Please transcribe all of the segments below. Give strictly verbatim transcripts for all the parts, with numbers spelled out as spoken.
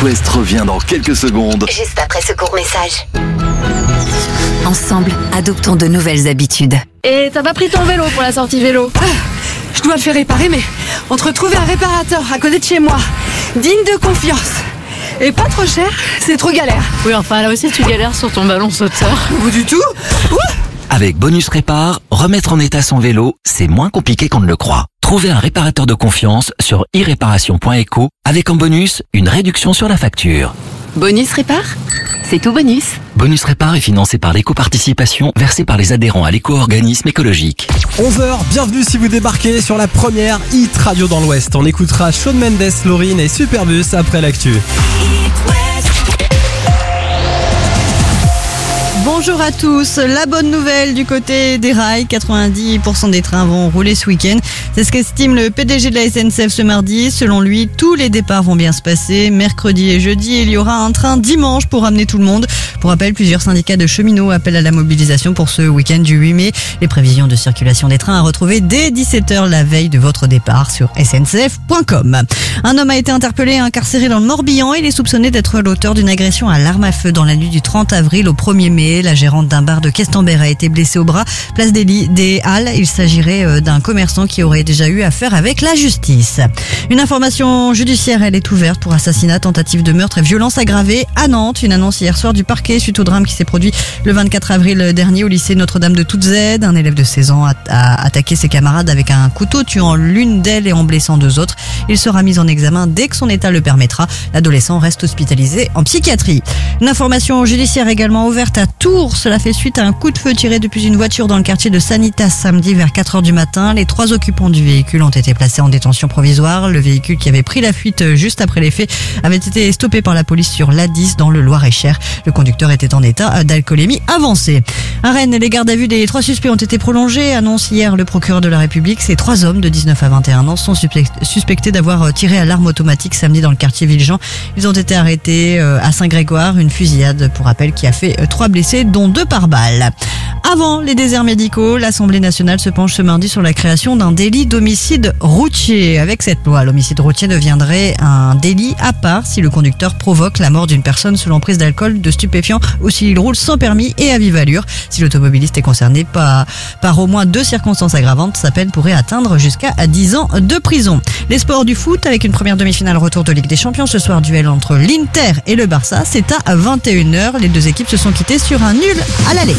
West revient dans quelques secondes. Juste après ce court message. Ensemble, adoptons de nouvelles habitudes. Et t'as pas pris ton vélo pour la sortie vélo? Ah, je dois le faire réparer, mais entre trouver un réparateur à côté de chez moi, digne de confiance, et pas trop cher, c'est trop galère. Oui, enfin là aussi tu galères sur ton ballon sauteur. Ou du tout. Ouh. Avec Bonus Répar, remettre en état son vélo, c'est moins compliqué qu'on ne le croit. Trouvez un réparateur de confiance sur i réparation point eco avec en bonus une réduction sur la facture. Bonus Répar, c'est tout bonus. Bonus Répar est financé par l'éco-participation versée par les adhérents à l'éco-organisme écologique. onze heures, bienvenue si vous débarquez sur la première hit radio dans l'Ouest. On écoutera Shawn Mendes, Lauryn et Superbus après l'actu. Bonjour à tous, la bonne nouvelle du côté des rails, quatre-vingt-dix pour cent des trains vont rouler ce week-end. C'est ce qu'estime le P D G de la S N C F ce mardi. Selon lui, tous les départs vont bien se passer. Mercredi et jeudi, il y aura un train dimanche pour ramener tout le monde. Pour rappel, plusieurs syndicats de cheminots appellent à la mobilisation pour ce week-end du huit mai. Les prévisions de circulation des trains à retrouver dès dix-sept heures la veille de votre départ sur S N C F point com. Un homme a été interpellé et incarcéré dans le Morbihan. Il est soupçonné d'être l'auteur d'une agression à l'arme à feu dans la nuit du trente avril au premier mai. La gérante d'un bar de Questembert a été blessée au bras. Place des, Li- des Halles, il s'agirait d'un commerçant qui aurait déjà eu affaire avec la justice. Une information judiciaire, elle est ouverte pour assassinat, tentative de meurtre et violence aggravée à Nantes. Une annonce hier soir du parquet suite au drame qui s'est produit le vingt-quatre avril dernier au lycée Notre-Dame de Toutes-Aides. Un élève de seize ans a, a attaqué ses camarades avec un couteau, tuant l'une d'elles et en blessant deux autres. Il sera mis en examen dès que son état le permettra. L'adolescent reste hospitalisé en psychiatrie. Une information judiciaire également ouverte à Tours. Cela fait suite à un coup de feu tiré depuis une voiture dans le quartier de Sanitas samedi vers quatre heures du matin. Les trois occupants du véhicule ont été placés en détention provisoire. Le véhicule qui avait pris la fuite juste après les faits avait été stoppé par la police sur l'A dix dans le Loir-et-Cher. Le conducteur était en état d'alcoolémie avancée. À Rennes, les gardes à vue des trois suspects ont été prolongés, annonce hier le procureur de la République. Ces trois hommes de dix-neuf à vingt et un ans sont suspectés d'avoir tiré à l'arme automatique samedi dans le quartier Villejean. Ils ont été arrêtés à Saint-Grégoire, une fusillade pour rappel qui a fait trois blessés dont deux par balle. Avant les déserts médicaux, l'Assemblée nationale se penche ce mardi sur la création d'un délit d'homicide routier. Avec cette loi, l'homicide routier deviendrait un délit à part si le conducteur provoque la mort d'une personne sous l'emprise d'alcool, de stupéfiants ou s'il roule sans permis et à vive allure. Si l'automobiliste est concerné par, par au moins deux circonstances aggravantes, sa peine pourrait atteindre jusqu'à dix ans de prison. Les sports du foot avec une première demi-finale retour de Ligue des Champions. Ce soir, duel entre l'Inter et le Barça. C'est à vingt et une heures. Les deux équipes se sont quittées sur un nul à l'aller.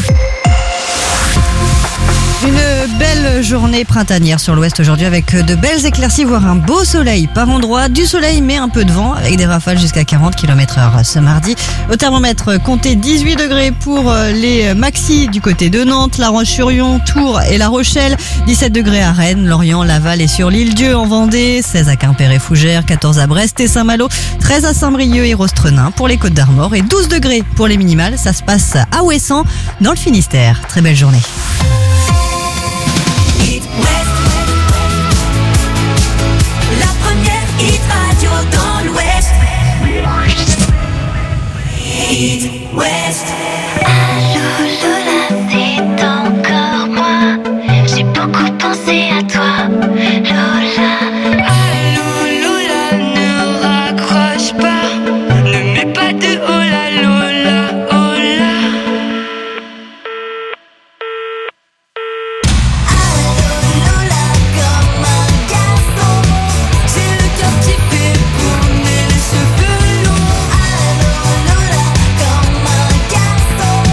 Une belle journée printanière sur l'ouest aujourd'hui avec de belles éclaircies, voire un beau soleil par endroits. Du soleil mais un peu de vent avec des rafales jusqu'à quarante kilomètres heure ce mardi. Au thermomètre, comptez dix-huit degrés pour les maxis du côté de Nantes, La Roche-sur-Yon, Tours et La Rochelle. dix-sept degrés à Rennes, Lorient, Laval et sur l'île Dieu en Vendée. seize à Quimper et Fougères, quatorze à Brest et Saint-Malo. treize à Saint-Brieuc et Rostrenin pour les Côtes d'Armor et douze degrés pour les minimales. Ça se passe à Ouessant dans le Finistère. Très belle journée. La première hit radio dans l'Ouest. Hit West. Allô Lola, c'est encore moi. J'ai beaucoup pensé à toi, Lola. Allô Lola, ne raccroche pas. Ne mets pas de oh là Lola, oh là. Comme un garçon,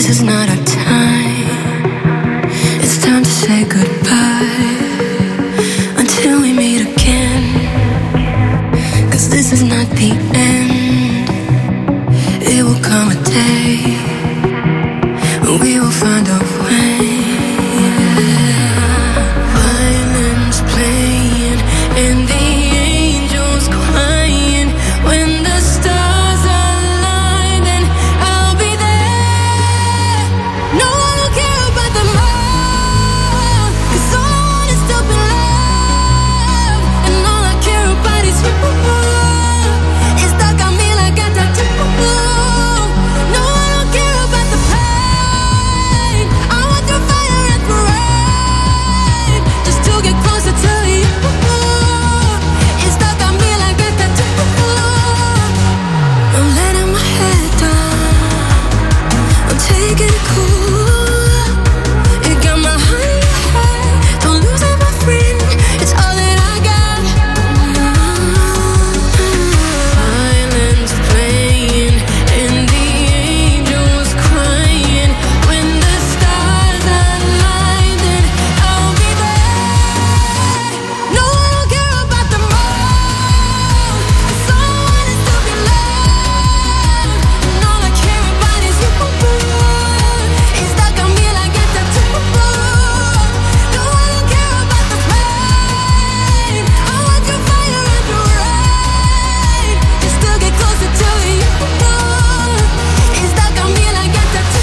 This is not our time. It's time to say goodbye until we meet again. 'Cause this is not the end. It will come a day when we will find a way. Violins playing and the angels crying. When the stars align, then I'll be there. No one will care about the love, 'cause all I want is to be loved. And all I care about is you. It's stuck on me like a tattoo. No one will care about the pain. I want the fire and parade, just to get closer to you. It's stuck on me like a tattoo. I'm letting my head down, I'm taking it cool. You got my heart in your head, don't lose it, my friend. It's all that I got. Violins playing and the angels crying. When the stars align, then I'll be there. No one will care about the more, 'cause all I want is to be loved. And all I care about is you. It's stuck on me like a tattoo. No one will care about the pain. I want your fire and your rain, just to get closer to you. It's stuck on me like a tattoo.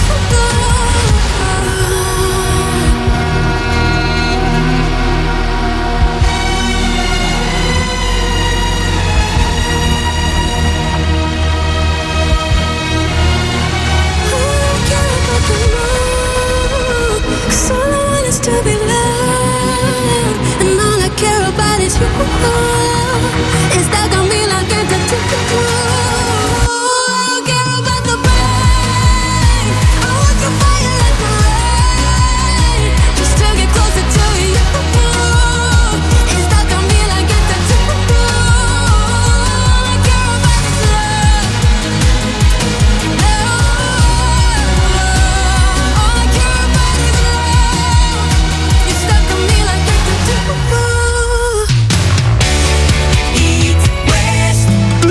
Cause all I want is to be loved, and all I care about is you. It's stuck on me like a tattoo. I don't care about the pain. I want your fire and the rain, just to get closer to you. It's stuck on me like a tattoo. All I care about is love. All I care about is love. You're stuck on me like a tattoo. Eat West.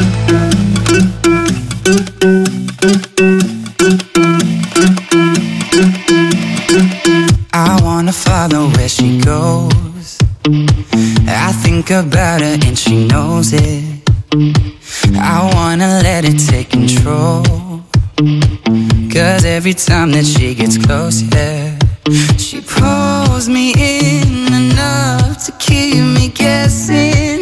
I wanna follow where she goes. I think about her and she knows it. I wanna let it take control. 'Cause every time that she gets closer, she pulls me in enough to keep me guessing.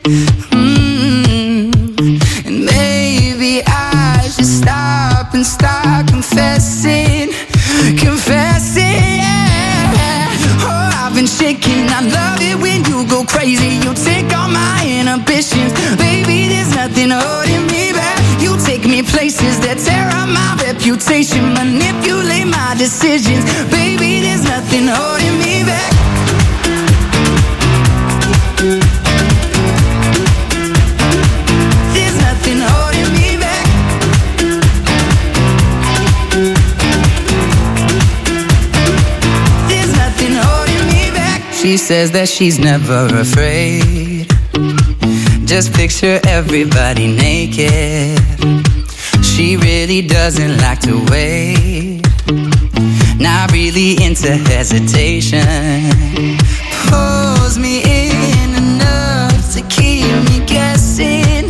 Mm. And maybe I should stop and start confessing. Confessing, yeah. Oh, I've been shaking. I love it when you go crazy. You take all my inhibitions. Baby, there's nothing holding me back. You take me places that tear up my reputation, manipulate my decisions. Baby, there's nothing holding me back. There's nothing holding me back. There's nothing holding me back. She says that she's never afraid. Just picture everybody naked. She really doesn't like to wait. Not really into hesitation. Pulls me in enough to keep me guessing.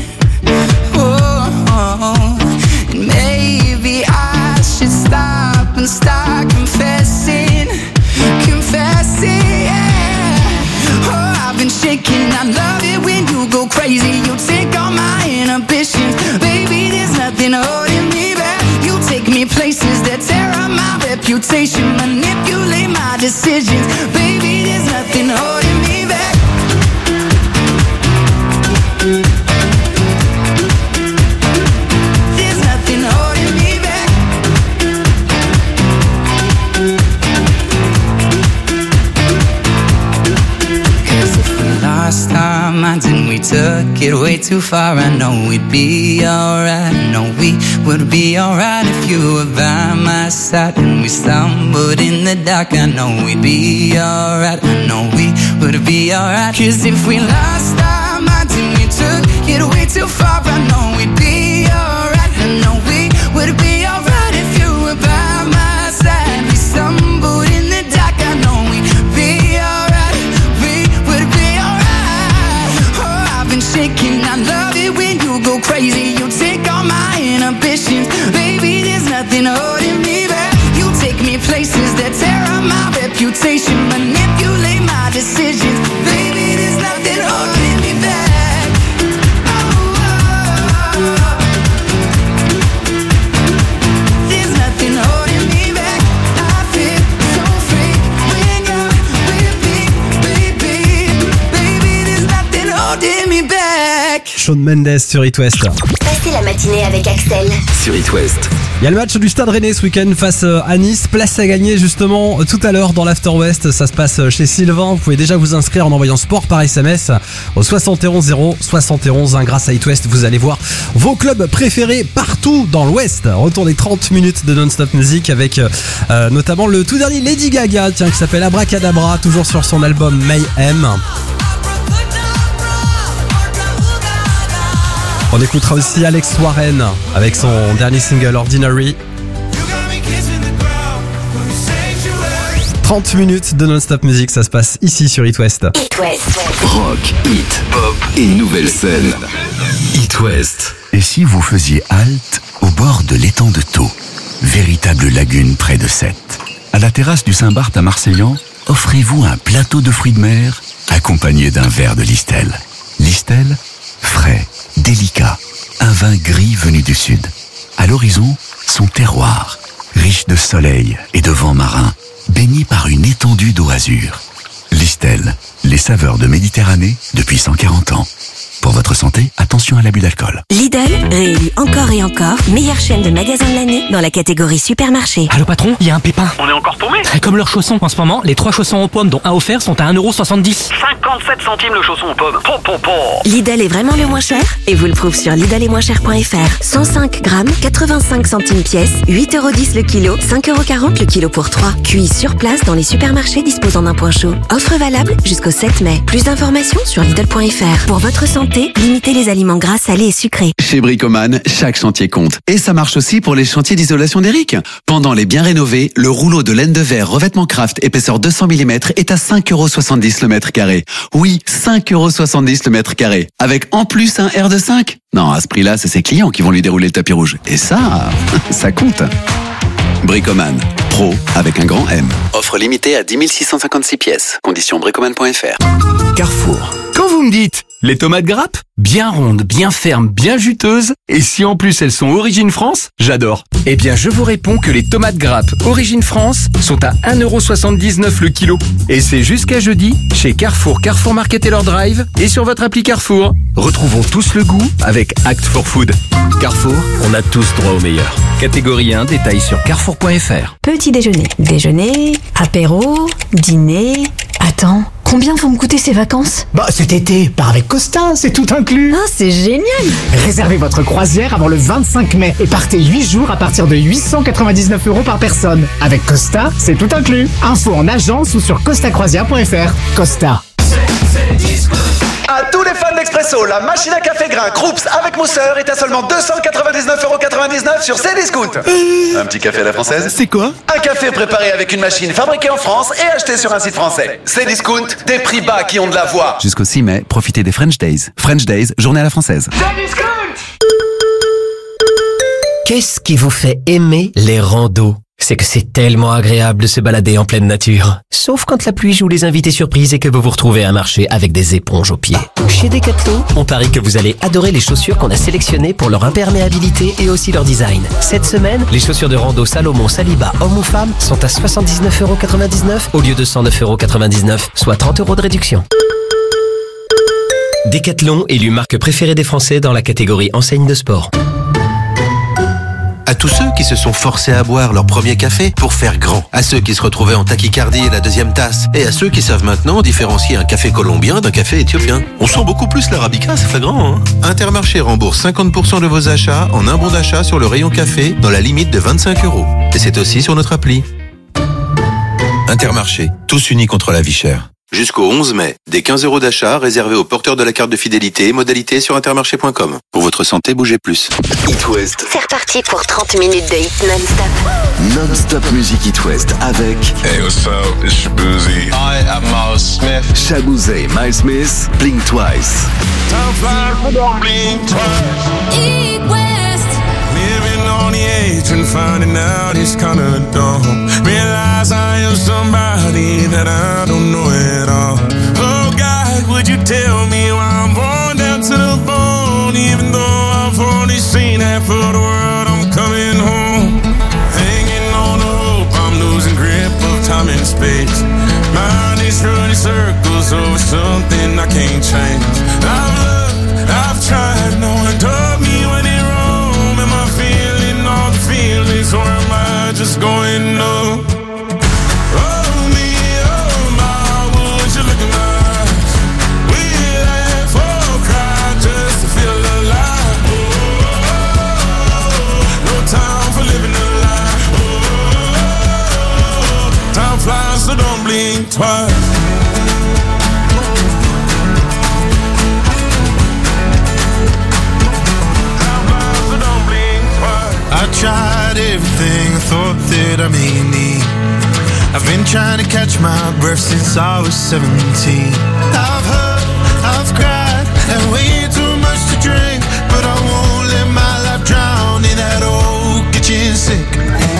Oh, and maybe I should stop and start confessing. Confessing, yeah. Oh, I've been shaking. I love it when you go crazy. You take all my inhibitions. Baby, there's nothing holding me back. You take me places that tear up my reputation, manipulate my decisions. Baby, there's nothing holding me back. There's nothing holding me back. Cause if we lost our minds and we took it way too far. I know we'd be alright. I know we would be alright if you were by my side. And we stumbled in the dark. I know we'd be alright. I know we would be alright. Cause if we lost our minds and we took it way too far, I know we'd be alright. I know we would be alright if you were by my side. We stumbled in the dark. I know we'd be alright. We would be alright. Oh, I've been shaking. I love it when you go crazy. You take all my inhibitions. Baby, there's nothing holding me back. You take me places that tear up my reputation, manipulate my decisions. Baby, there's nothing holding me back. Oh, oh, oh. There's nothing holding me back. I feel so free when you're with me, baby. Baby, there's nothing holding me back. Shawn Mendes sur It West. Passez la matinée avec Axel. Sur It West. Il y a le match du Stade Rennais ce week-end face à Nice. Place à gagner justement tout à l'heure dans l'After West. Ça se passe chez Sylvain. Vous pouvez déjà vous inscrire en envoyant sport par S M S au soixante et onze zéro soixante et onze. Grâce à It West, vous allez voir vos clubs préférés partout dans l'Ouest. Retour des trente minutes de non-stop musique avec euh, notamment le tout dernier Lady Gaga, tiens, qui s'appelle Abracadabra, toujours sur son album Mayhem. On écoutera aussi Alex Warren avec son dernier single Ordinary. trente minutes de non-stop musique, ça se passe ici sur It West. It West. Rock, hit, pop et nouvelle scène. It West. Et si vous faisiez halte au bord de l'étang de Thau, véritable lagune près de Sète, à la terrasse du Saint-Barth à Marseillan, offrez-vous un plateau de fruits de mer accompagné d'un verre de Listel. Listel, frais, délicat, un vin gris venu du sud. À l'horizon, son terroir, riche de soleil et de vent marin, baigné par une étendue d'eau azur. Listel, les saveurs de Méditerranée depuis cent quarante ans. Pour votre santé, attention à l'abus d'alcool. Lidl, réélu encore et encore, meilleure chaîne de magasins de l'année dans la catégorie supermarché. Allô patron, il y a un pépin. On est encore paumé. Comme leurs chaussons, en ce moment, les trois chaussons aux pommes dont un offert sont à un euro soixante-dix. cinquante-sept centimes le chausson aux pommes. Po, po, po. Lidl est vraiment le moins cher et vous le prouve sur lidl et moins cher point f r. cent cinq grammes, quatre-vingt-cinq centimes pièce, huit euros dix le kilo, cinq euros quarante le kilo pour trois. Cuit sur place dans les supermarchés disposant d'un point chaud. Offre valable jusqu'au sept mai. Plus d'informations sur lidl point f r. Pour votre santé, limitez les aliments gras, salés et sucrés. Chez Bricoman, chaque chantier compte. Et ça marche aussi pour les chantiers d'isolation d'Eric. Pendant les biens rénovés, le rouleau de laine de verre revêtement Craft épaisseur deux cents millimètres est à cinq euros soixante-dix le mètre carré. Oui, cinq euros soixante-dix le mètre carré. Avec en plus un R de cinq. Non, à ce prix-là, c'est ses clients qui vont lui dérouler le tapis rouge. Et ça, ça compte. Bricoman, pro avec un grand M. Offre limitée à dix mille six cent cinquante-six pièces. Conditions bricoman point f r. Carrefour. Quand vous me dites les tomates grappes, bien rondes, bien fermes, bien juteuses, et si en plus elles sont Origine France, j'adore. Eh bien je vous réponds que les tomates grappes Origine France sont à un euro soixante-dix-neuf le kilo. Et c'est jusqu'à jeudi chez Carrefour, Carrefour Market et leur drive et sur votre appli Carrefour. Retrouvons tous le goût avec Act for Food. Carrefour, on a tous droit au meilleur. Catégorie un, détail sur carrefour point f r. Petit déjeuner, déjeuner, apéro, dîner. Attends, combien vont me coûter ces vacances? Bah cet été, part avec Costa, c'est tout inclus. Ah, c'est génial. Réservez votre croisière avant le vingt-cinq mai et partez huit jours à partir de huit cent quatre-vingt-dix-neuf euros par personne. Avec Costa, c'est tout inclus. Info en agence ou sur costa croisière point f r. Costa. À tous les fans d'Expresso, la machine à café grain Krups avec mousseur est à seulement deux cent quatre-vingt-dix-neuf euros quatre-vingt-dix-neuf sur Cdiscount. Un petit café à la française? C'est quoi? Un café préparé avec une machine fabriquée en France et acheté sur un site français. Cdiscount, des prix bas qui ont de la voix. Jusqu'au six mai, profitez des French Days. French Days, journée à la française. Cdiscount! Qu'est-ce qui vous fait aimer les randos? C'est que c'est tellement agréable de se balader en pleine nature. Sauf quand la pluie joue les invités surprises et que vous vous retrouvez à marcher avec des éponges aux pieds. Chez Decathlon, on parie que vous allez adorer les chaussures qu'on a sélectionnées pour leur imperméabilité et aussi leur design. Cette semaine, les chaussures de rando Salomon Saliba, homme ou femme, sont à soixante-dix-neuf euros quatre-vingt-dix-neuf au lieu de cent neuf euros quatre-vingt-dix-neuf, soit trente euros de réduction. Decathlon, élu marque préférée des Français dans la catégorie enseigne de sport. À tous ceux qui se sont forcés à boire leur premier café pour faire grand. À ceux qui se retrouvaient en tachycardie et la deuxième tasse. Et à ceux qui savent maintenant différencier un café colombien d'un café éthiopien. On sent beaucoup plus l'arabica, ça fait grand, hein. Intermarché rembourse cinquante pour cent de vos achats en un bon d'achat sur le rayon café dans la limite de vingt-cinq euros. Et c'est aussi sur notre appli. Intermarché, tous unis contre la vie chère. Jusqu'au onze mai, des quinze euros d'achat réservés aux porteurs de la carte de fidélité, modalité sur intermarché point com. Pour votre santé, bougez plus. It West. C'est reparti pour trente minutes de hit non-stop. Non-stop musique It West avec Hey, what's up? It's Shabuzi. Hi, I'm Miles Smith. Shabuzi, Miles Smith, Blink Twice. Time flies, blink twice. It West. Living on the edge and finding out it's kinda dumb. Realize I am somebody that I don't know at all. Oh God, would you tell me why I'm born down to the bone? Even though I've only seen half of the world, I'm coming home. Hanging on the hope, I'm losing grip of time and space. Mind is running circles over something I can't change. I've looked, I've tried, no one told me when it wrong. Am I feeling all the feelings, or am I just going numb? So don't blink twice. I tried everything I thought that I may need. I've been trying to catch my breath since I was seventeen. I've hurt, I've cried, and way too much to drink, but I won't let my life drown in that old kitchen sink.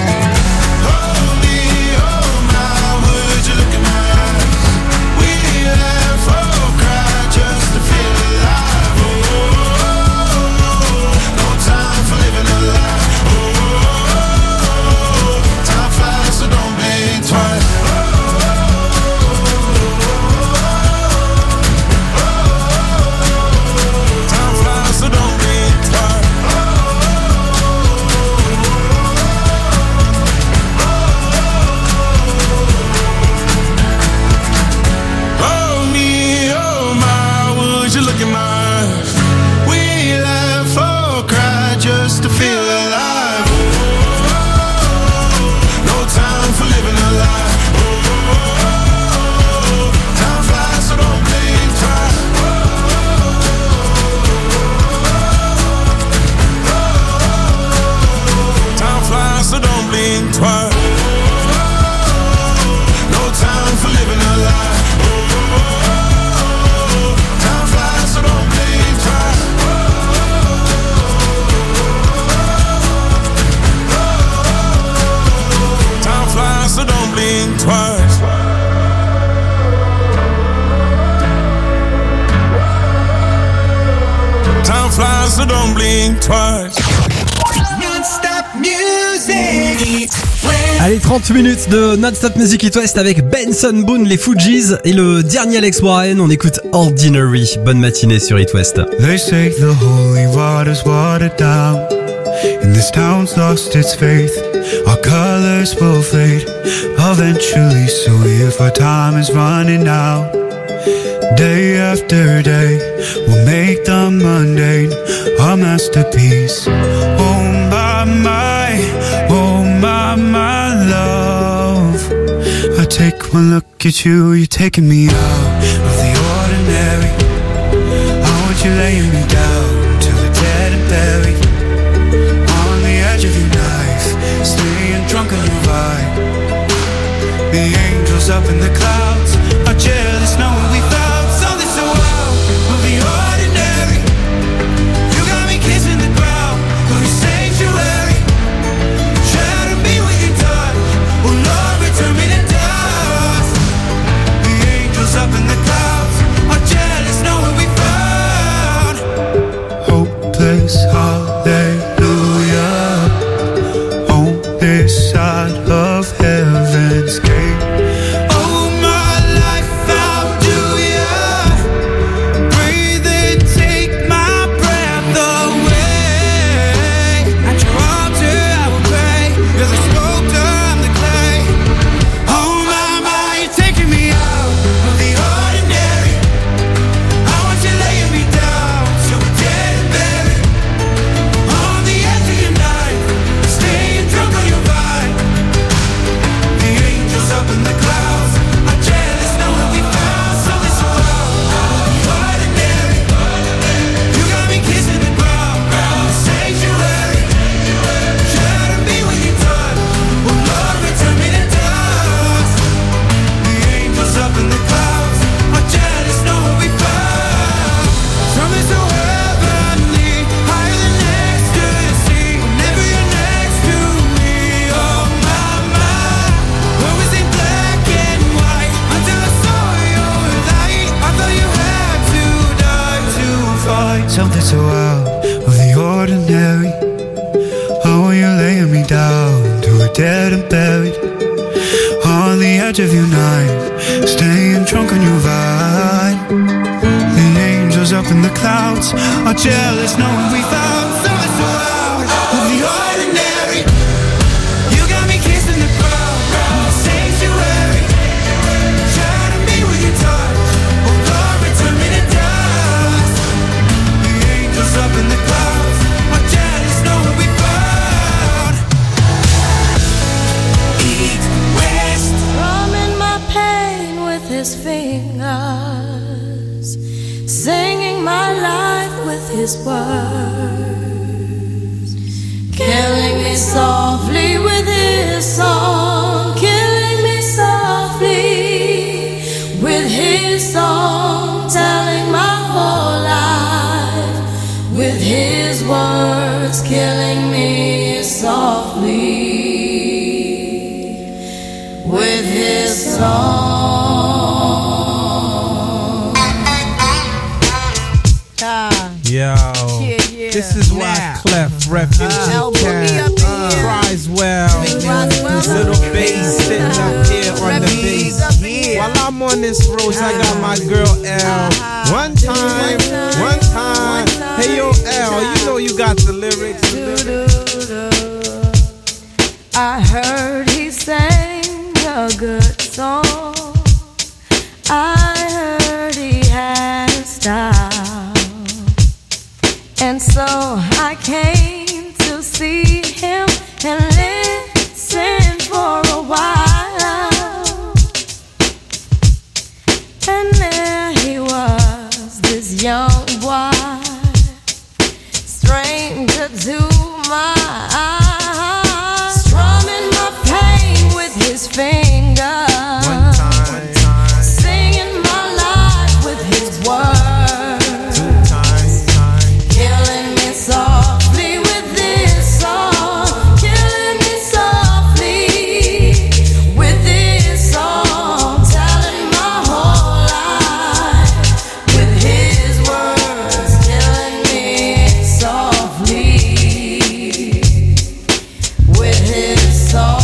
So don't blink twice. Non-stop music. Allez, trente minutes de Non-Stop Music It West avec Benson Boone, les Fugees et le dernier Alex Warren. On écoute Ordinary. Bonne matinée sur It West. They say the holy water's watered down, and this town's lost its faith. Our colors will fade eventually, so if our time is running out, day after day, we'll make the mundane our masterpiece. Oh my, my, oh my, my love. I take one look at you, you're taking me out of the ordinary. I want you laying me down till we're dead and buried, on the edge of your knife, staying drunk on your vibe. The angels up in the clouds are jealous knowing we found up in the clouds, are jealous knowing we found hopeless hallelujah on this side of heaven's gate. Oh my life, how do ya breathe and take my breath away? At your altar I something so out of the ordinary. Oh, you're laying me down to a dead and buried on the edge of your night, staying drunk on your vibe. The angels up in the clouds are jealous knowing we found something so out of the ordinary. You got me kissing the ground, the sanctuary. Shatter me with your touch, oh Lord, return me to dust. The angels up in the clouds are jealous knowing we found East West. Drumming my pain with his fingers, singing my life with his words, killing me softly with his song, killing me softly with his song, telling my whole life with his words, killing me softly with his song. Yo, Yeah, yeah. this is why Clef Refugee Uh, Cat cries well. Little bass sitting up here on the bass. While I'm on this road, I got my girl L. One time, one time. Hey yo, L, you know you got the lyrics. I heard he sang a good song. I heard he had a style. And so I came to see him and listen for a while. And there he was, this young boy, stranger to my eyes, strumming my pain with his fingers, One time, one time. singing my life with his words, Two times, time. killing me softly with this song, killing me softly with this song, telling my whole life with his words, killing me softly with his song.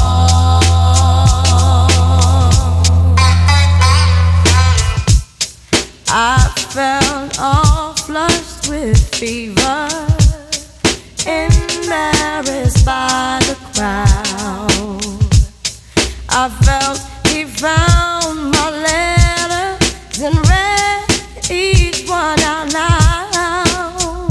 I felt all flushed with fever, embarrassed by the crowd. I felt he found my letters and read each one out loud.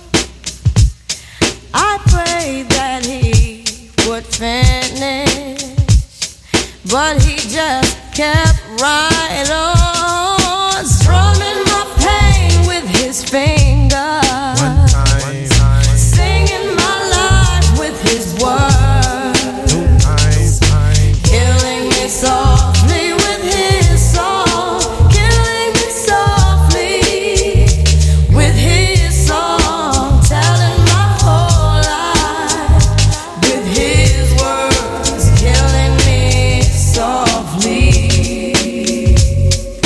I prayed that he would finish, but he just kept right on, strumming my pain with his fingers, One time, one time. singing my life with his words, Two times, time. killing me softly with his song, killing me softly with his song, telling my whole life with his words, killing me softly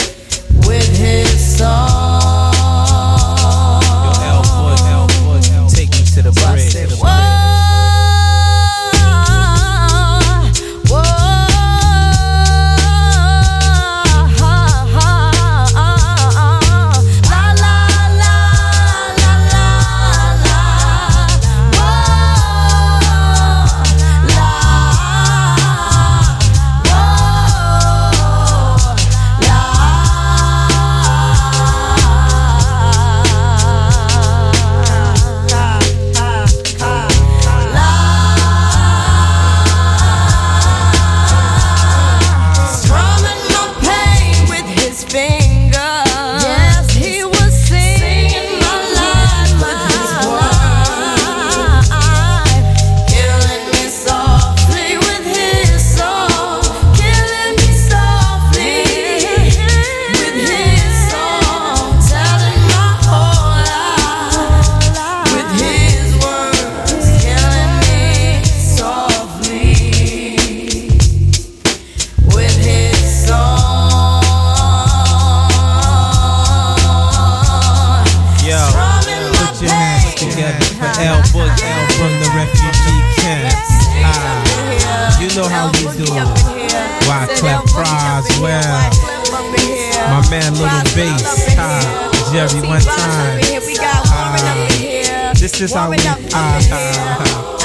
you do? Wyclef Croswell, my man Little Bass, ah, Jerry one time. Ah, this is how we ah, ah,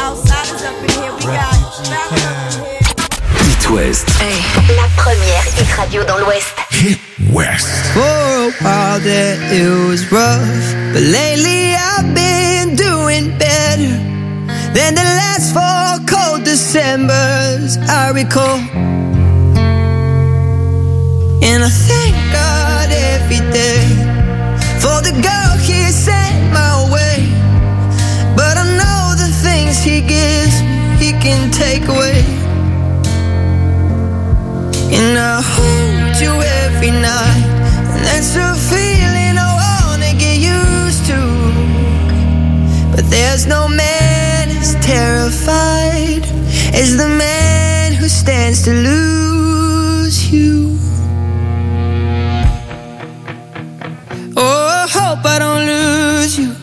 Hit West. Hey. La première hit radio dans l'Ouest. Hit West. For a while there it was rough, but lately I've been doing better than the last four cold Decembers I recall. And I thank God every day for the girl He sent my way. But I know the things He gives me, He can take away. And I hold you every night, and that's a feeling I wanna get used to. But there's no man as terrified as the man who stands to lose you. Oh, I hope I don't lose you.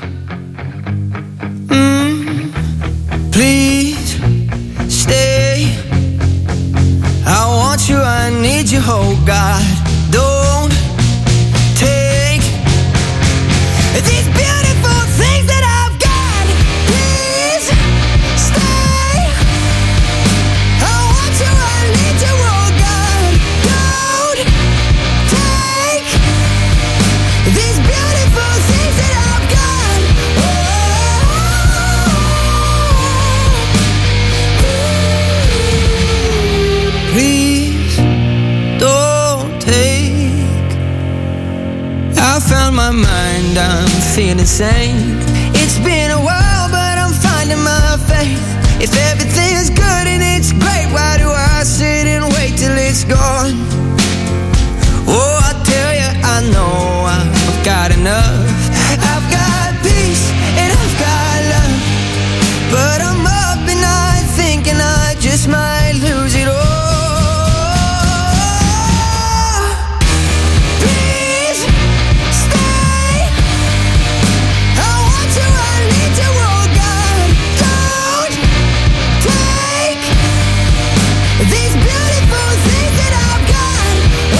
Mm, please stay. I want you, I need you, oh God. Don't take these beautiful things that I've got. Please stay. I want you, I need you, oh God. Don't take these beautiful things that I've got. Oh. Please don't take. I found my mind, I'm feeling sane. It's been a while, but I'm finding my faith. If everything is good and it's great, why do I sit and wait till it's gone? Oh, I tell you, I know I've got enough. I've got peace and I've got love, but I'm up and night thinking I just might lose it all. Please stay. I want you, I need you, oh God. Don't take these beautiful things that I've got.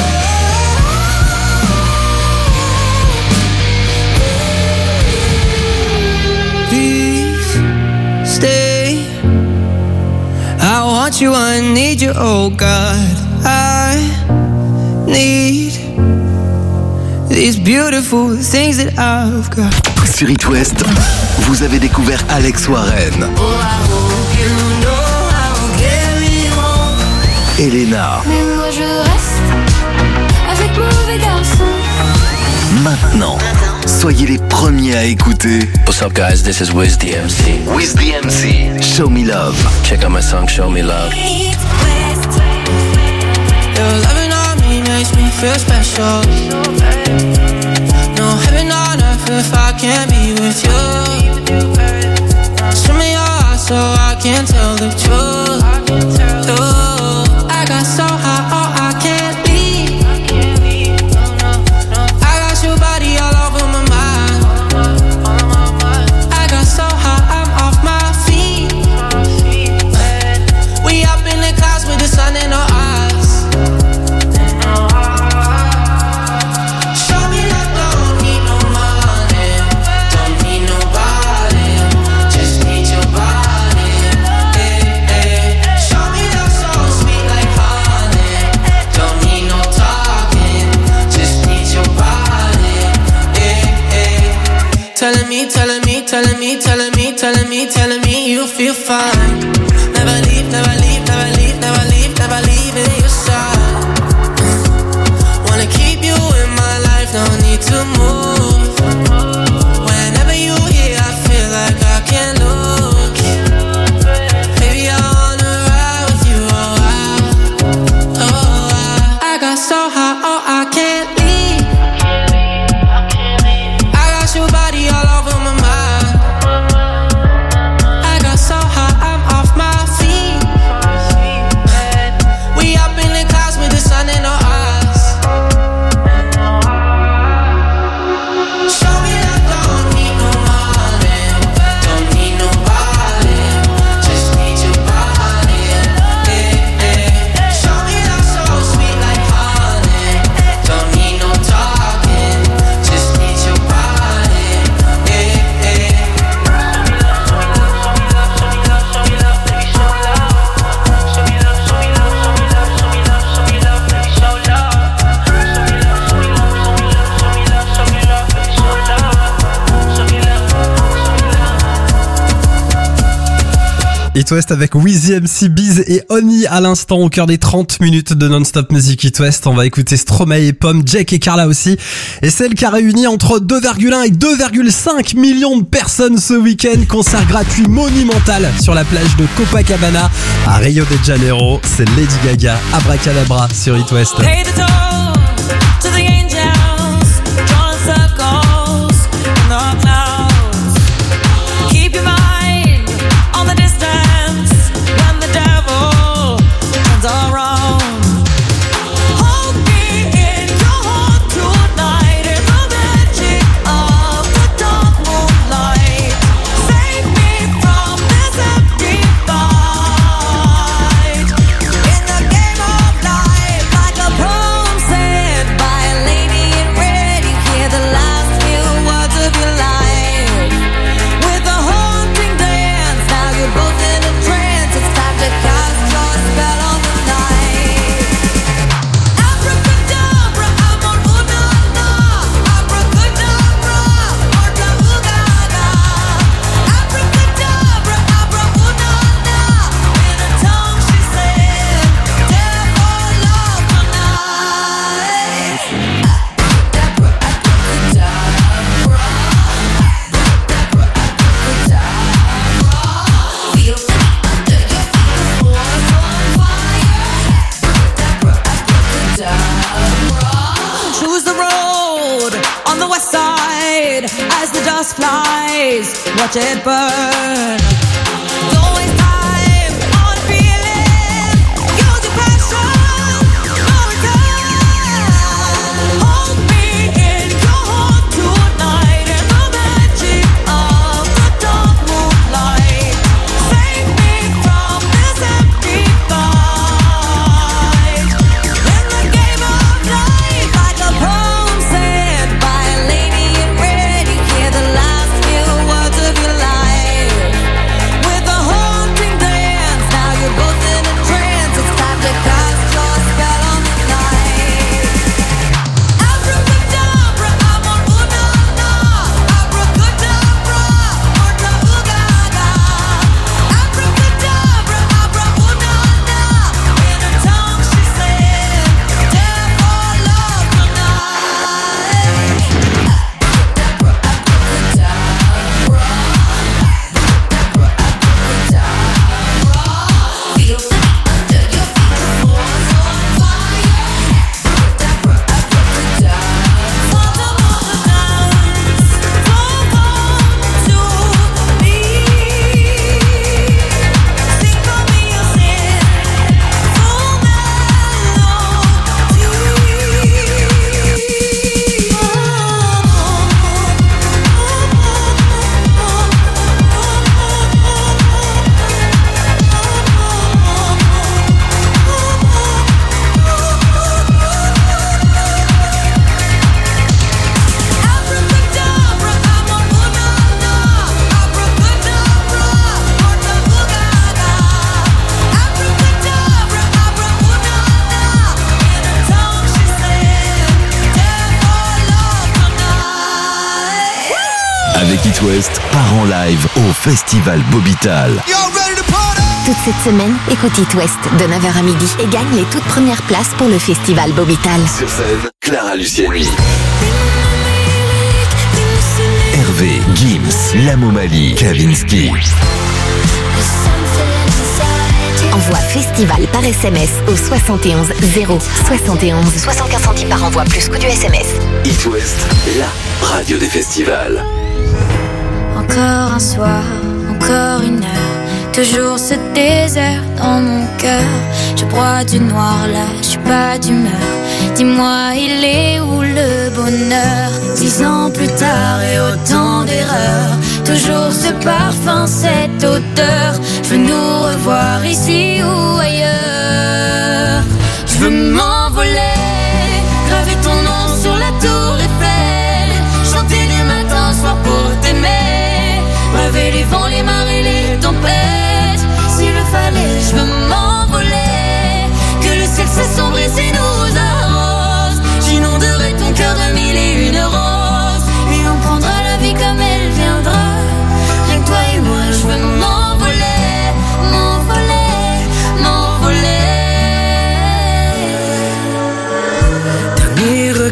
Please stay. I want you, I need you, oh God. I need these beautiful things that I've got. Sur Hit West, vous avez découvert Alex Warren, Elena. Mais moi je reste avec mauvais garçon. Maintenant, soyez les premiers à écouter What's up guys, this is Wiz D M C. Wiz D M C, Show Me Love. Check out my song Show Me Love. Your loving on me makes me feel special. No heaven on earth if I can't be with you. Show me your heart so I can tell the truth. Ooh, I got so high, oh I can't leave. I got your body all over my mind. I got so high, I'm off my feet. We up in the clouds with the sun in our eyes. Show me love, don't need no money, don't need nobody, just need your body. Hey, hey. Show me love so sweet like honey, don't need no talking, just need your body. Hey, hey. Telling me, telling me, telling me, telling me, telling me, telling me you feel fine. Never leave, never leave, never leave, never leave, never leave in your side. Wanna keep you in my life, no need to move. Whenever you here, I feel like I can't lose. Baby, I wanna ride with you, oh I, oh I. I got so high, oh I can't leave. I got your body all over my mind. I got so high, I'm off my feet. It West avec Weezy, M C, Biz et Oni à l'instant au cœur des trente minutes de non-stop music It West. On va écouter Stromae et Pomme, Jake et Carla aussi. Et celle qui a réuni entre deux virgule un et deux virgule cinq millions de personnes ce week-end. Concert gratuit monumental sur la plage de Copacabana à Rio de Janeiro. C'est Lady Gaga, Abracadabra sur It West. Pay the toll to the angels, drawing circles in the clouds. Keep your mind on the distance when the devil turns around. Hold me in your heart tonight in the magic of the dark moonlight. Save me from this empty fight. In the game of life, like a poem said by a lady in red, you hear the last few words of your life. With a haunting dance, now you're both in a trance. It's time to cast your spell on the night. Abracadabra, amor, una, na. Abracadabra, orta, ugaga. Abracadabra, abra, una, na. In a tongue she said, "Death or love tonight." Choose the road on the west side as the dust flies. Watch it burn. Don't waste time on feeling. Use your passion. No return. Hold me in your heart tonight in the magic of the dark moonlight. Save me from this empty fight. In the game of life, like a poem said by a lady in red, you hear the last few words of your life. With a haunting dance, now you're both in a trance. It's time to cast your spell on the night. Abracadabra, amor, una, na. Abracadabra, orta, ugaga. Abracadabra, abra, una, na. In a tongue she said, "Death or love tonight." Avec It West, part en live au Festival Bobital. Toute cette semaine, écoute It West de neuf heures à midi et gagne les toutes premières places pour le Festival Bobital. Sur scène, Clara Luciani, Hervé, Gims, Lamomali, Kavinsky. Envoie Festival par S M S au soixante et onze zéro soixante et onze. soixante-quinze centimes par envoi plus coût du S M S. It West, la radio des festivals. Encore un soir, encore une heure, toujours ce désert dans mon cœur. Je broie du noir là, je suis pas d'humeur. Dis-moi, il est où le bonheur? Dix ans plus tard et autant d'erreurs, toujours ce parfum, cette odeur. Je veux nous revoir ici ou ailleurs. Je veux m'envoler, graver ton nom sur la tour Eiffel, chanter du matin au soir pour t'aimer, rêver les vents, les marées, les tempêtes. S'il le fallait, je veux m'envoler, que le ciel s'assombrisse et nous arrose. J'inonderai ton cœur de mille et une roses, et on prendra la vie comme elle viendra. Rien que toi et moi, je veux m'envoler,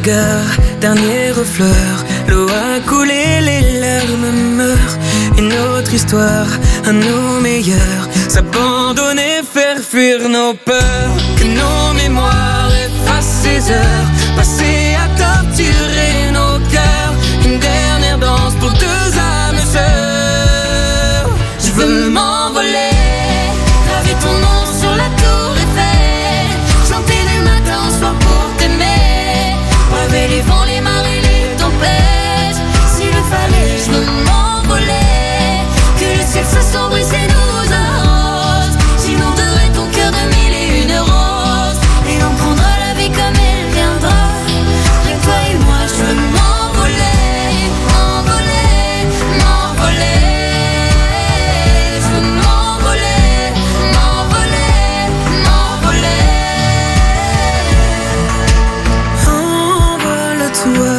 regard, dernier refleur. L'eau a coulé, les larmes meurent. Une autre histoire, à nos meilleurs. S'abandonner, faire fuir nos peurs. Que nos mémoires effacent ces heures passées à torturer nos cœurs. Une dernière danse pour deux âmes sœurs. Je veux m'envoler, graver ton nom sur la tour Eiffel, chanter du matin au soir pour t'aimer, braver les vents, les marées, les tempêtes. S'il le fallait, je veux m'envoler, que le ciel s'assombrisse et nous arrose. J'inonderai ton cœur de mille et une roses, et on prendra la vie comme elle viendra. Rien que toi et moi, je veux m'envoler, m'envoler, m'envoler. Je veux m'envoler, m'envoler, m'envoler. Envole-toi,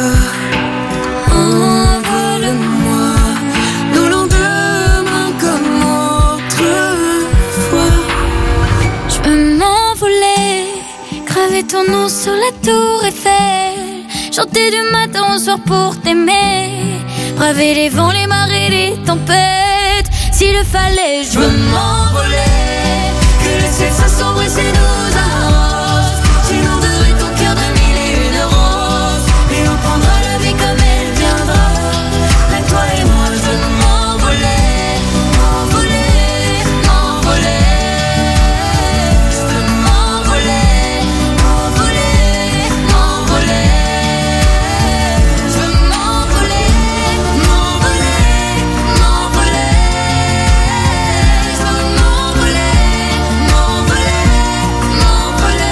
envole-moi, nos lendemains comme autrefois. Je veux m'envoler, graver ton nom sur la tour Eiffel, chanter du matin au soir pour t'aimer, braver les vents, les marées, les tempêtes. S'il le fallait, je veux m'envoler, que le ciel s'assombrisse et nous arrose. J'inonderai ton cœur de mille et une roses, et on prendra la vie comme elle viendra. Rien que toi et moi, je veux m'envoler, m'envoler, m'envoler. Je veux m'envoler, m'envoler, m'envoler. Je veux m'envoler, m'envoler, m'envoler. Je veux m'envoler, m'envoler, m'envoler.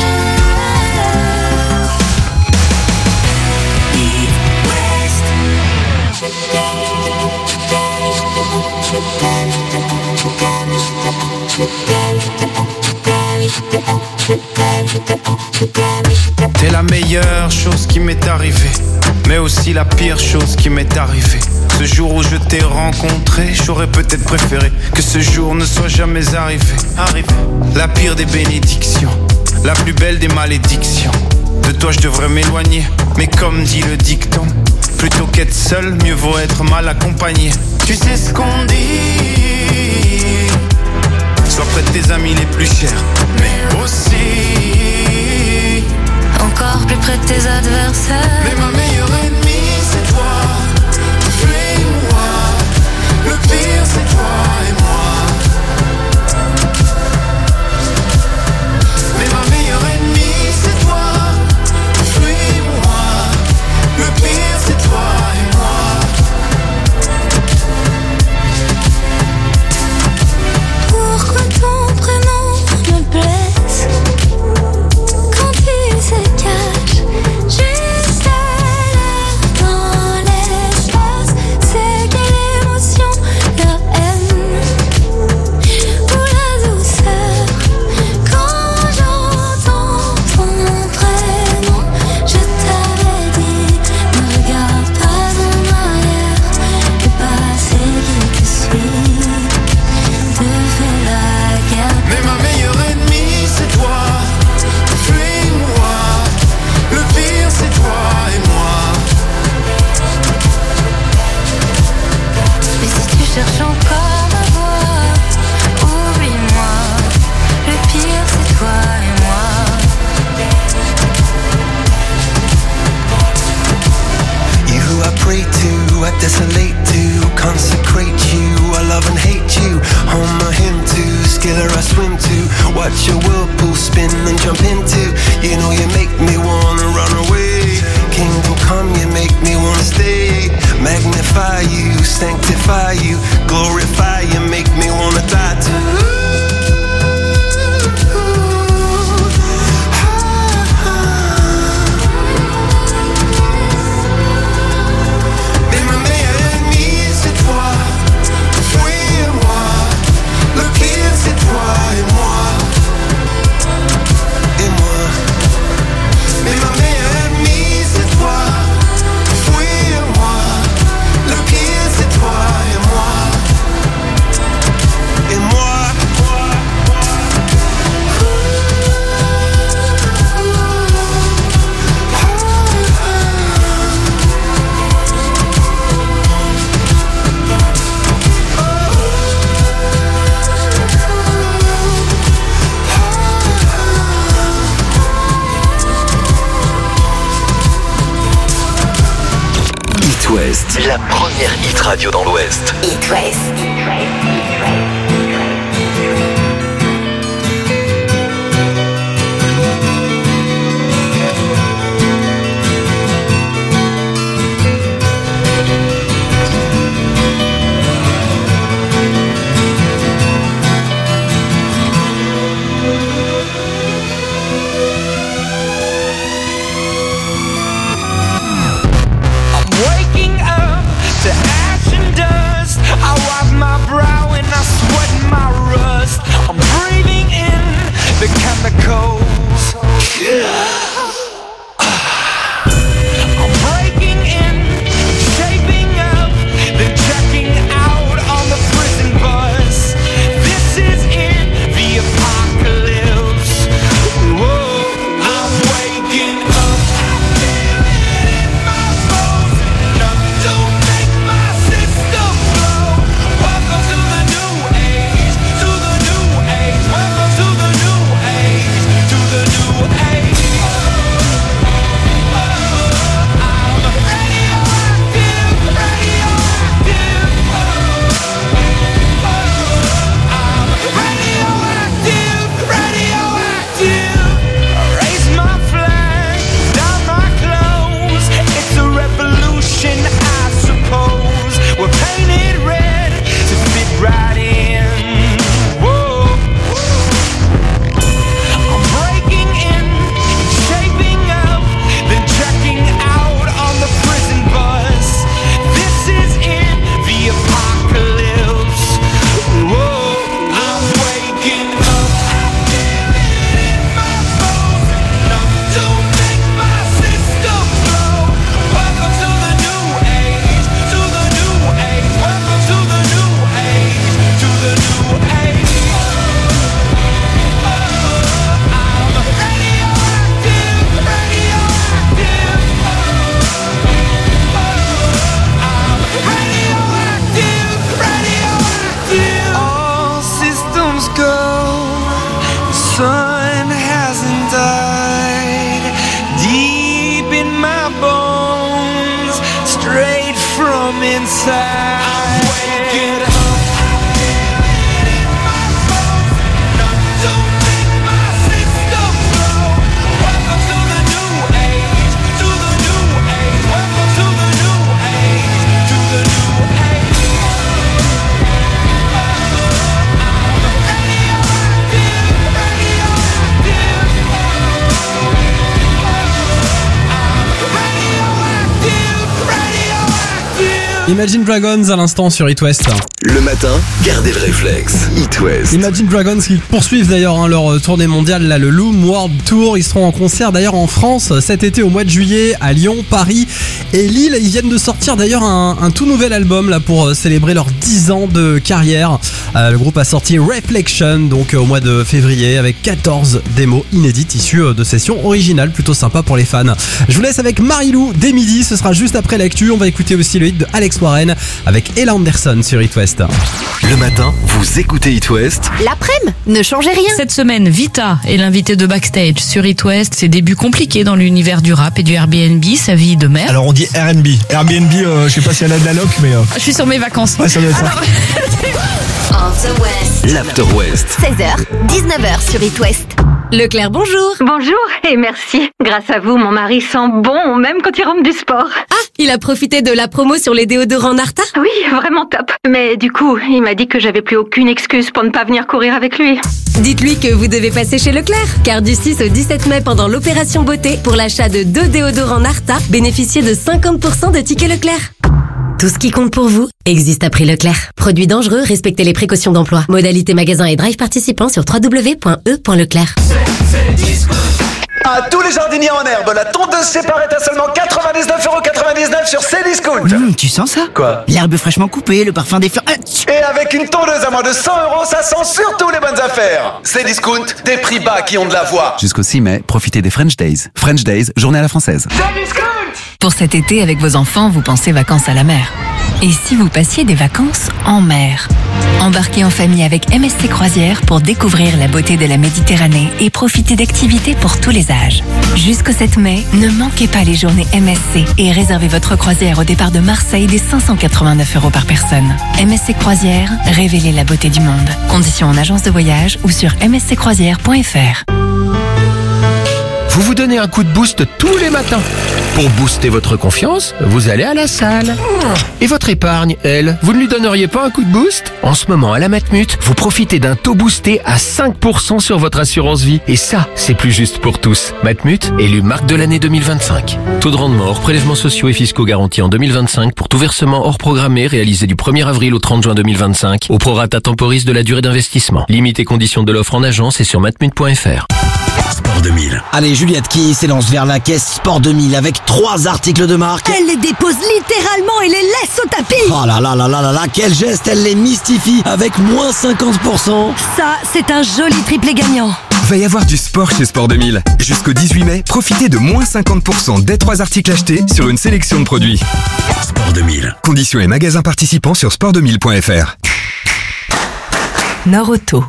East West. T'es la meilleure chose qui m'est arrivée, mais aussi la pire chose qui m'est arrivée. Ce jour où je t'ai rencontré, j'aurais peut-être préféré que ce jour ne soit jamais arrivé. Arrivé. La pire des bénédictions, la plus belle des malédictions. De toi je devrais m'éloigner, mais comme dit le dicton, plutôt qu'être seul, mieux vaut être mal accompagné. Tu sais ce qu'on dit, sois près de tes amis les plus chers, mais aussi Encore plus près de tes adversaires. mais ma meilleure ennemie c'est toi. Fuis-moi, le pire c'est toi et moi. Mais ma meilleure ennemie c'est toi. Fuis-moi, le pire c'est toi et moi. Pourquoi ton prénom me blesse quand il se cache juste là dans l'espace? C'est quelle émotion, la haine ou la douceur? Quand j'entends ton prénom, je t'avais dit, ne regarde pas en arrière, le passé qui te suit te fait la guerre. Mais ma meilleure ennemie c'est toi. Fuis-moi, le pire c'est toi et moi. Mais si tu cherches encore ma voix, oublie-moi, le pire c'est toi et moi. You who I pray to, I desolate to, consecrate you, I love and hate you. Home my hymn to, skiller I swim to, watch your whirlpool spin and jump into. You know you make me wanna run away. Kingdom come, you make me wanna stay. Magnify you, sanctify you, glorify you, make me wanna die too. Mais ma meilleure ennemie c'est toi. Fuis-moi, le pire c'est toi et moi. Et West, la première hit radio dans l'Ouest. It West. Imagine Dragons à l'instant sur It West. Le matin, gardez le réflexe. It West. Imagine Dragons qui poursuivent d'ailleurs hein, leur tournée mondiale, là, le Loom World Tour. Ils seront en concert d'ailleurs en France cet été au mois de juillet, à Lyon, Paris et Lille. Ils viennent de sortir d'ailleurs un, un tout nouvel album là pour célébrer leurs dix ans de carrière. Euh, le groupe a sorti Reflection donc au mois de février avec quatorze démos inédites issues de sessions originales, plutôt sympa pour les fans. Je vous laisse avec Marilou dès midi, ce sera juste après l'actu. On va écouter aussi le hit de Alex Warren avec Ella Anderson sur It West. Le matin, vous écoutez It West. L'après-midi, ne changez rien. Cette semaine, Vita est l'invité de Backstage sur It West. Ses débuts compliqués dans l'univers du rap et du Airbnb, sa vie de mère. Alors on dit R and B. Airbnb, euh, je sais pas s'il y en a de la loc, mais... Euh... Je suis sur mes vacances. Ouais, ça doit être ça. After West. L'After West. seize heures, dix-neuf heures sur It West. Leclerc, bonjour. Bonjour et merci. Grâce à vous, mon mari sent bon, même quand il rentre du sport. Ah, il a profité de la promo sur les déodorants Narta? Oui, vraiment top. Mais du coup, il m'a dit que j'avais plus aucune excuse pour ne pas venir courir avec lui. Dites-lui que vous devez passer chez Leclerc, car du six au dix-sept mai, pendant l'opération beauté, pour l'achat de deux déodorants Narta, bénéficiez de cinquante pour cent de tickets Leclerc. Tout ce qui compte pour vous existe à prix Leclerc. Produits dangereux, respectez les précautions d'emploi. Modalité magasin et drive participants sur w w w point e point leclerc. À tous les jardiniers en herbe, la tondeuse séparée est à seulement quatre-vingt-dix-neuf euros quatre-vingt-dix-neuf sur Cdiscount. Mmh, tu sens ça? Quoi? L'herbe fraîchement coupée, le parfum des fleurs. Et avec une tondeuse à moins de cent euros, ça sent surtout les bonnes affaires. Cdiscount, des prix bas qui ont de la voix. Jusqu'au six mai, profitez des French Days. French Days, journée à la française. Pour cet été, avec vos enfants, vous pensez vacances à la mer. Et si vous passiez des vacances en mer? Embarquez en famille avec M S C Croisières pour découvrir la beauté de la Méditerranée et profiter d'activités pour tous les âges. Jusqu'au sept mai, ne manquez pas les journées M S C et réservez votre croisière au départ de Marseille dès cinq cent quatre-vingt-neuf euros par personne. M S C Croisières, révélez la beauté du monde. Conditions en agence de voyage ou sur m s c croisières point f r. Vous vous donnez un coup de boost tous les matins. Pour booster votre confiance, vous allez à la salle. Et votre épargne, elle, vous ne lui donneriez pas un coup de boost? En ce moment, à la Matmut, vous profitez d'un taux boosté à cinq pour cent sur votre assurance vie. Et ça, c'est plus juste pour tous. Matmut, élu marque de l'année deux mille vingt-cinq. Taux de rendement hors prélèvements sociaux et fiscaux garantis en deux mille vingt-cinq pour tout versement hors programmé réalisé du premier avril au trente juin deux mille vingt-cinq au prorata temporis de la durée d'investissement. Limite et conditions de l'offre en agence et sur matmut point f r. Sport deux mille. Allez, Juliette qui s'élance vers la caisse Sport deux mille avec trois articles de marque. Elle les dépose littéralement et les laisse au tapis. Oh là là là là là là, quel geste, elle les mystifie avec moins cinquante pour cent. Ça, c'est un joli triplé gagnant. Va y avoir du sport chez Sport deux mille. Jusqu'au dix-huit mai, profitez de moins cinquante pour cent dès trois articles achetés sur une sélection de produits. Sport deux mille. Conditions et magasins participants sur sport deux mille point f r. Nord-Auto.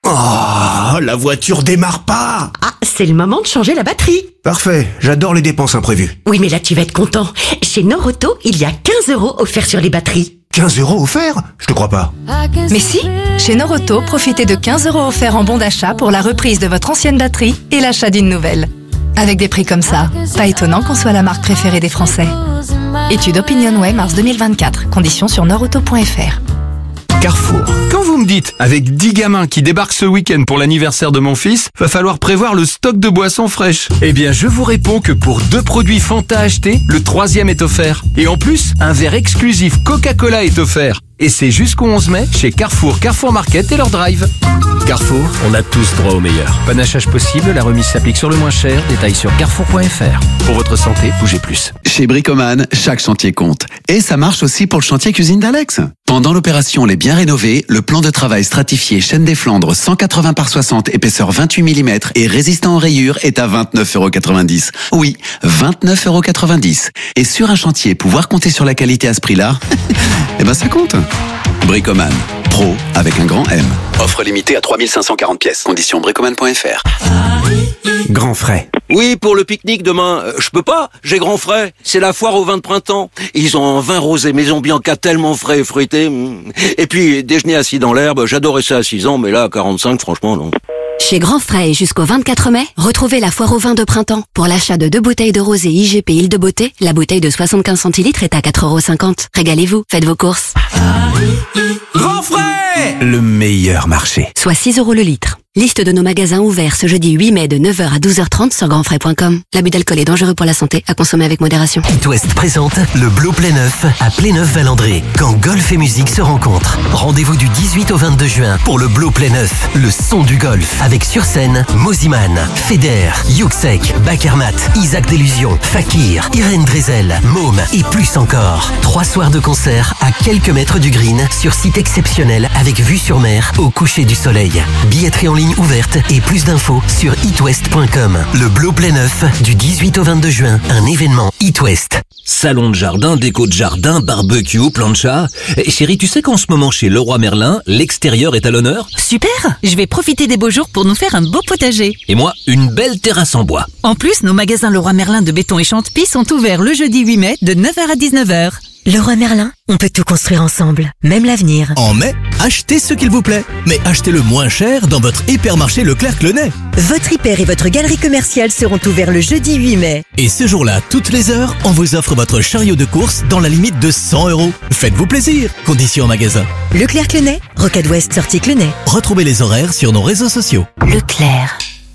Oh, la voiture démarre pas. Ah, c'est le moment de changer la batterie. Parfait, j'adore les dépenses imprévues. Oui, mais là tu vas être content. Chez Nord-Auto, il y a quinze euros offerts sur les batteries. quinze euros offerts? Je te crois pas. Mais si, chez Nord-Auto, profitez de quinze euros offerts en bon d'achat pour la reprise de votre ancienne batterie et l'achat d'une nouvelle. Avec des prix comme ça, pas étonnant qu'on soit la marque préférée des Français. Étude OpinionWay mars deux mille vingt-quatre. Conditions sur nordauto point f r. Carrefour. Quand vous me dites, avec dix gamins qui débarquent ce week-end pour l'anniversaire de mon fils, va falloir prévoir le stock de boissons fraîches. Eh bien, je vous réponds que pour deux produits Fanta achetés, le troisième est offert. Et en plus, un verre exclusif Coca-Cola est offert. Et c'est jusqu'au onze mai chez Carrefour, Carrefour Market et leur drive. Carrefour, on a tous droit au meilleur. Panachage possible, la remise s'applique sur le moins cher. Détails sur carrefour point f r. Pour votre santé, bougez plus. Chez Bricoman, chaque chantier compte. Et ça marche aussi pour le chantier cuisine d'Alex. Pendant l'opération Les Biens Rénovés, le plan de travail stratifié Chêne des Flandres cent quatre-vingts par soixante, épaisseur vingt-huit millimètres et résistant aux rayures est à vingt-neuf euros quatre-vingt-dix. Oui, vingt-neuf euros quatre-vingt-dix. Et sur un chantier, pouvoir compter sur la qualité à ce prix-là, eh ben ça compte. Bricoman, pro avec un grand M. Offre limitée à trois mille cinq cent quarante pièces. Conditions bricoman point f r. Grand frais. Oui, pour le pique-nique demain, euh, je peux pas, j'ai grand frais. C'est la foire au vin de printemps. Ils ont un vin rosé Maison Bianca tellement frais et fruité. Et puis, déjeuner assis dans l'herbe, j'adorais ça à six ans, mais là, à quarante-cinq, franchement, non. Chez Grand Frais et jusqu'au vingt-quatre mai, retrouvez la foire au vin de printemps. Pour l'achat de deux bouteilles de rosé I G P Île de Beauté, la bouteille de soixante-quinze centilitres est à quatre euros cinquante. Régalez-vous, faites vos courses. Grand frais! Le meilleur marché. Soit six euros le litre. Liste de nos magasins ouverts ce jeudi huit mai de neuf heures à douze heures trente sur grandfrais point com. L'abus d'alcool est dangereux pour la santé, à consommer avec modération. It West présente le Blo Playneuf à Playneuf-Valandré, quand golf et musique se rencontrent. Rendez-vous du dix-huit au vingt-deux juin pour le Blo Playneuf, le son du golf. Avec sur scène Moziman, Feder, Yuxek, Bakermat, Isaac Delusion, Fakir, Irène Drezel, Môme et plus encore. Trois soirs de concert à quelques mètres du green sur site exceptionnel avec vue sur mer au coucher du soleil. Billetterie en ligne ouverte et plus d'infos sur itwest point com. Le Blo Playneuf du dix-huit au vingt-deux juin, un événement It West. Salon de jardin, déco de jardin, barbecue, plancha. Eh, chérie, tu sais qu'en ce moment chez Leroy Merlin, l'extérieur est à l'honneur? Super! Je vais profiter des beaux jours pour nous faire un beau potager. Et moi, une belle terrasse en bois. En plus, nos magasins Leroy Merlin de béton et Chantepie sont ouverts le jeudi huit mai de neuf heures à dix-neuf heures. Leroy Merlin, on peut tout construire ensemble, même l'avenir. En mai, achetez ce qu'il vous plaît, mais achetez le moins cher dans votre hypermarché Leclerc-Clenay. Votre hyper et votre galerie commerciale seront ouverts le jeudi huit mai. Et ce jour-là, toutes les heures, on vous offre votre chariot de course dans la limite de cent euros. Faites-vous plaisir. Conditions en magasin. Leclerc-Clenay, Rocade Ouest, sortie Clenay. Retrouvez les horaires sur nos réseaux sociaux. Leclerc.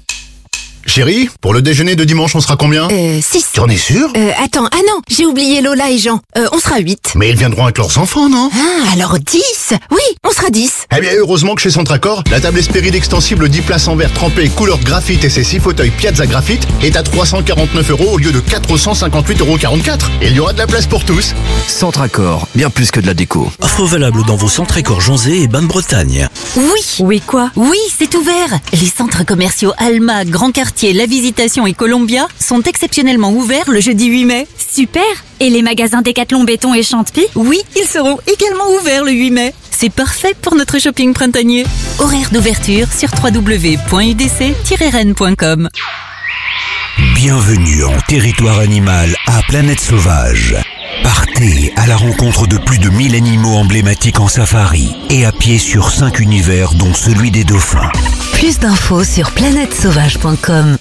Chérie, pour le déjeuner de dimanche, on sera combien? Euh, six. Tu en es sûr? Euh, attends, ah non, j'ai oublié Lola et Jean. Euh, on sera huit. Mais ils viendront avec leurs enfants, non? Ah, alors dix? Oui, on sera dix. Eh bien, heureusement que chez Centracor, la table Espéride extensible dix places en verre trempé couleur graphite et ses six fauteuils Piazza Graphite est à trois cent quarante-neuf euros au lieu de quatre cent cinquante-huit euros quarante-quatre. Et il y aura de la place pour tous. Centracor, bien plus que de la déco. Offre valable dans vos Centracor Jonzé et Bain-de-Bretagne. Oui. Oui quoi? Oui, c'est ouvert. Les centres commerciaux Alma, Grand Quartier Cartier, La Visitation et Columbia sont exceptionnellement ouverts le jeudi huit mai. Super! Et les magasins Décathlon, Béton et Chantepie? Oui, ils seront également ouverts le huit mai. C'est parfait pour notre shopping printanier. Horaire d'ouverture sur w w w point u d c tiret rennes point com. Bienvenue en territoire animal à Planète Sauvage. Partez à la rencontre de plus de mille animaux emblématiques en safari et à pied sur cinq univers dont celui des dauphins. Plus d'infos sur planète sauvage point com.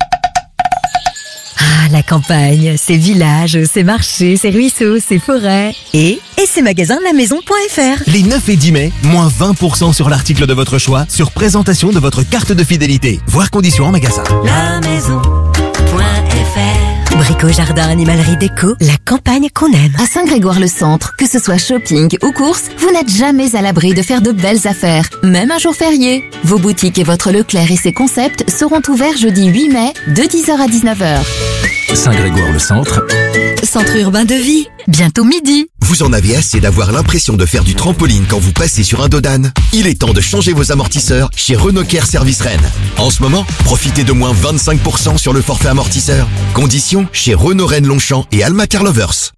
Ah, la campagne, ses villages, ses marchés, ses ruisseaux, ses forêts et, et ses magasins de la maison point f r. Les neuf et dix mai, moins vingt pour cent sur l'article de votre choix sur présentation de votre carte de fidélité. Voir conditions en magasin. La maison point f r. Brico, jardin, animalerie, déco, la campagne qu'on aime. À Saint-Grégoire-le-Centre, que ce soit shopping ou courses, vous n'êtes jamais à l'abri de faire de belles affaires, même un jour férié. Vos boutiques et votre Leclerc et ses concepts seront ouverts jeudi huit mai, de dix heures à dix-neuf heures. Saint-Grégoire-le-Centre. Centre urbain de vie, bientôt midi. Vous en avez assez d'avoir l'impression de faire du trampoline quand vous passez sur un dos d'âne? Il est temps de changer vos amortisseurs chez Renault Care Service Rennes. En ce moment, profitez de moins vingt-cinq pour cent sur le forfait amortisseur. Conditions chez Renault Rennes Longchamp et Alma Car Lovers.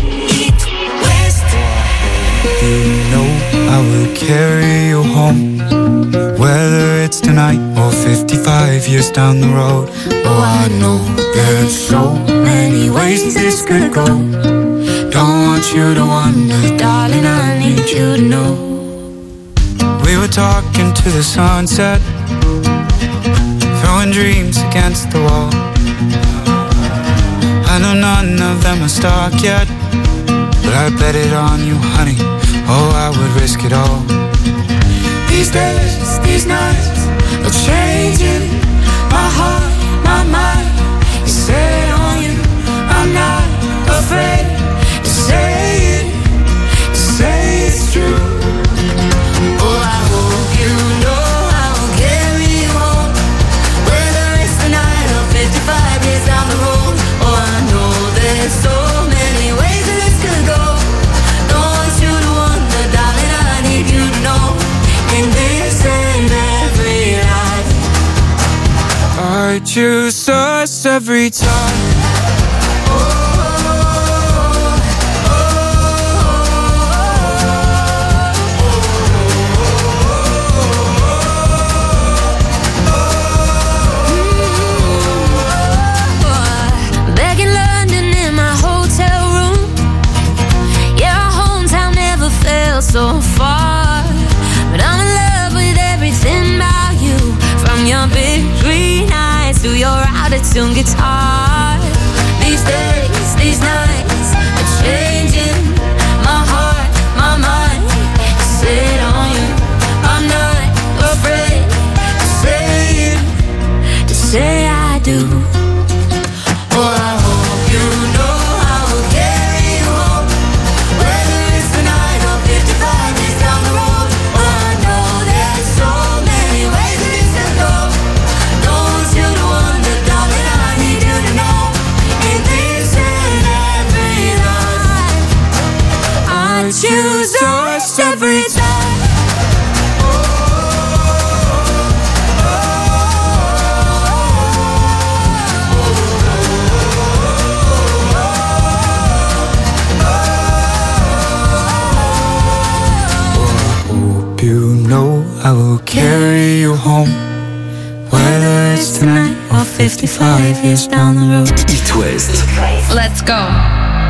I will carry you home, whether it's tonight or fifty-five years down the road. Oh, I know there's so many ways this could go. Don't want you to wonder, darling, I need you to know. We were talking to the sunset, throwing dreams against the wall. I know none of them are stuck yet, but I bet it on you, honey. Oh, I would risk it all. These days, these nights are changing. My heart, my mind is set on you. I'm not afraid to say it, to say it's true. Oh, I hope you know I will carry you home, whether it's tonight or fifty-five years down the road. Oh, I know there's so many ways that this could go. Don't want you to wonder, darling, I need you to know. In this and every life, I choose us every time. So far, but I'm in love with everything about you, from your big green eyes to your out-of-tune guitar. These days, these nights are changing. My heart, my mind is set on you. I'm not afraid to say it, to say I do. Oh, I hope you know I will carry you home, whether it's tonight or fifty-five years down the road. Oh, I know there's so many ways that it could go. Don't want you to wonder, darling, I need you to know. In this and every life, I choose us every time. You know I will carry you home, whether it's tonight or fifty-five years down the road. It West. Let's go.